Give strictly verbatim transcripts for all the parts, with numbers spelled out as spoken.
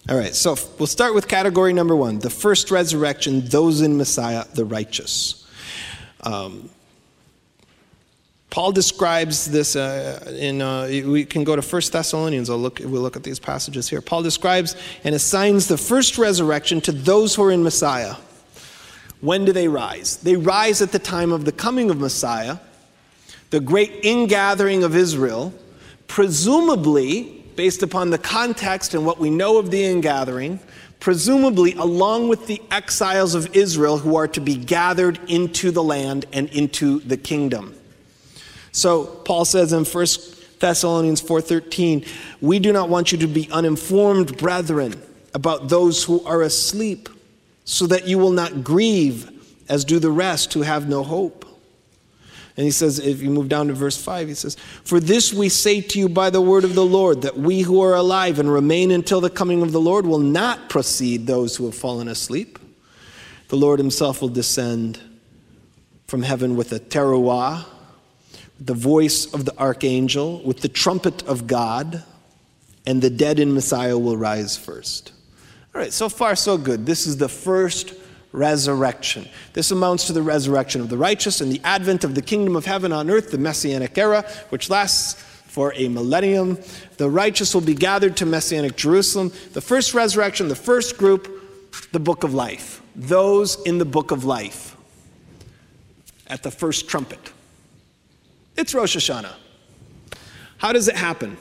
All right, so we'll start with category number one, the first resurrection, those in Messiah, the righteous. Um, Paul describes this uh, in, uh, we can go to First Thessalonians, I'll look, we'll look at these passages here. Paul describes and assigns the first resurrection to those who are in Messiah. When do they rise? They rise at the time of the coming of Messiah, the great ingathering of Israel, presumably, based upon the context and what we know of the ingathering, presumably along with the exiles of Israel who are to be gathered into the land and into the kingdom. So Paul says in First Thessalonians four thirteen, we do not want you to be uninformed, brethren, about those who are asleep, so that you will not grieve as do the rest who have no hope. And he says, if you move down to verse five, he says, for this we say to you by the word of the Lord, that we who are alive and remain until the coming of the Lord will not precede those who have fallen asleep. The Lord himself will descend from heaven with a teruah, the voice of the archangel, with the trumpet of God, and the dead in Messiah will rise first. All right, so far so good. This is the first resurrection. This amounts to the resurrection of the righteous and the advent of the kingdom of heaven on earth, the Messianic era, which lasts for a millennium. The righteous will be gathered to Messianic Jerusalem. The first resurrection, the first group, the book of life. Those in the book of life at the first trumpet. It's Rosh Hashanah. How does it happen?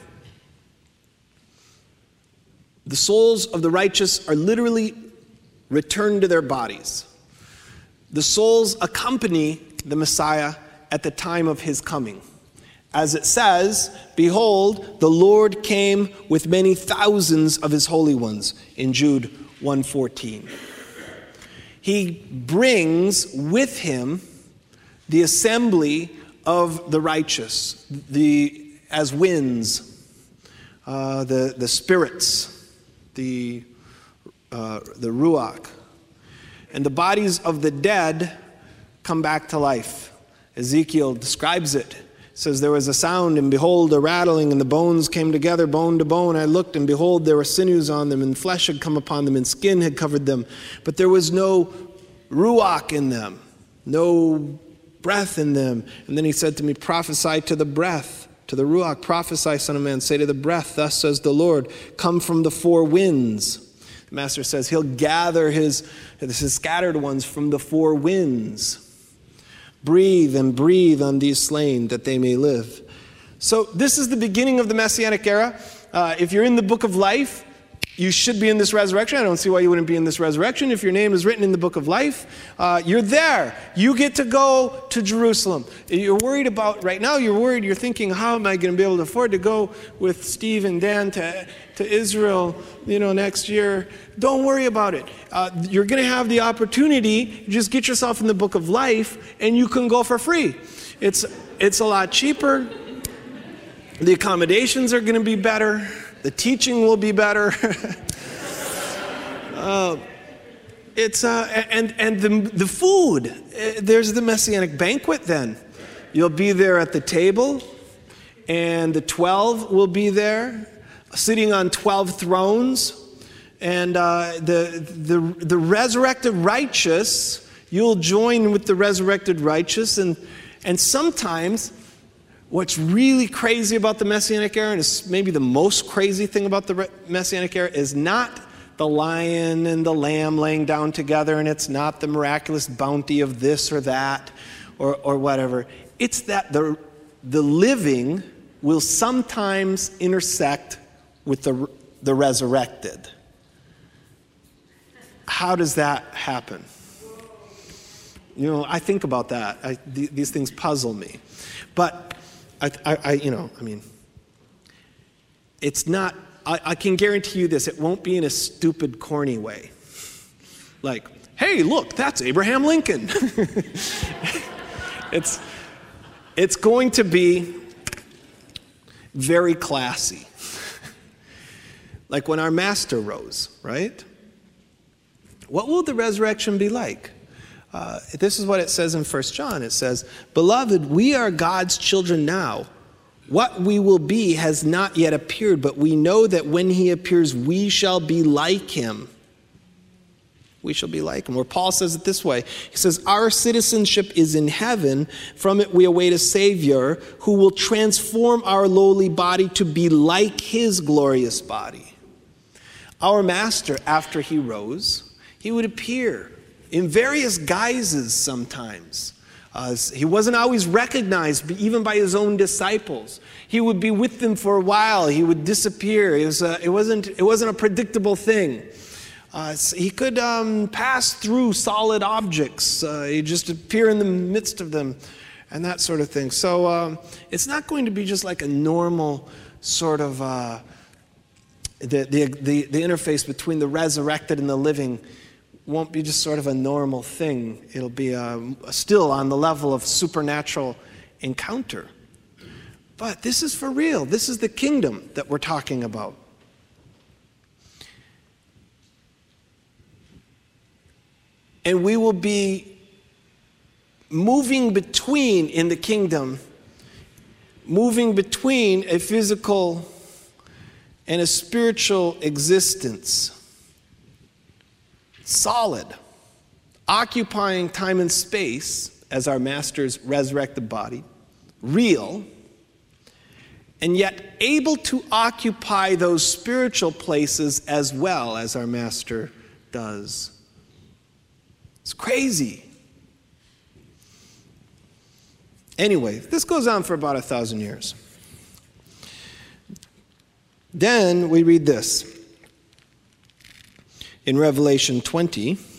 The souls of the righteous are literally returned to their bodies. The souls accompany the Messiah at the time of his coming. As it says, behold, the Lord came with many thousands of his holy ones in Jude one fourteen. He brings with him the assembly of the righteous, the as winds, uh, the, the spirits, the, uh, the ruach. And the bodies of the dead come back to life. Ezekiel describes it. Says, there was a sound, and behold, a rattling, and the bones came together, bone to bone. I looked, and behold, there were sinews on them, and flesh had come upon them, and skin had covered them. But there was no ruach in them, no breath in them. And then he said to me, prophesy to the breath, to the ruach, prophesy, son of man, say to the breath, thus says the Lord, come from the four winds. The master says he'll gather his, his scattered ones from the four winds. Breathe and breathe on these slain that they may live. So this is the beginning of the Messianic era. Uh, if you're in the book of life, you should be in this resurrection. I don't see why you wouldn't be in this resurrection. If your name is written in the book of life, uh, you're there. You get to go to Jerusalem. You're worried about, right now you're worried, you're thinking, how am I going to be able to afford to go with Steve and Dan to, to Israel, you know, next year? Don't worry about it. Uh, you're going to have the opportunity. Just get yourself in the book of life and you can go for free. It's, it's a lot cheaper. The accommodations are going to be better. The teaching will be better. uh, it's uh, and and the the food. Uh, there's the Messianic banquet. Then you'll be there at the table, and the twelve will be there, sitting on twelve thrones, and uh, the the the resurrected righteous. You'll join with the resurrected righteous, and and sometimes. What's really crazy about the Messianic era, and is maybe the most crazy thing about the Messianic era, is not the lion and the lamb laying down together, and it's not the miraculous bounty of this or that or, or whatever. It's that the, the living will sometimes intersect with the, the resurrected. How does that happen? You know, I think about that. I, th- these things puzzle me. But I, I, I, you know, I mean, it's not, I, I can guarantee you this, it won't be in a stupid, corny way. Like, hey, look, that's Abraham Lincoln. it's, it's going to be very classy. Like when our master rose, right? What will the resurrection be like? Uh, this is what it says in First John. It says, beloved, we are God's children now. What we will be has not yet appeared, but we know that when he appears, we shall be like him. We shall be like him. Where Paul says it this way. He says, our citizenship is in heaven. From it we await a Savior who will transform our lowly body to be like his glorious body. Our Master, after he rose, he would appear in various guises sometimes. Uh, he wasn't always recognized, even by his own disciples. He would be with them for a while. He would disappear. It, was a, it, wasn't, it wasn't a predictable thing. Uh, he could um, pass through solid objects. Uh, he'd just appear in the midst of them and that sort of thing. So um, it's not going to be just like a normal sort of uh, the, the, the, the interface between the resurrected and the living won't be just sort of a normal thing. It'll be uh, still on the level of supernatural encounter. But this is for real. This is the kingdom that we're talking about. And we will be moving between, in the kingdom, moving between a physical and a spiritual existence. Solid, occupying time and space as our Master's resurrected body, real, and yet able to occupy those spiritual places as well as our Master does. It's crazy. Anyway, this goes on for about a thousand years. Then we read this in Revelation twenty.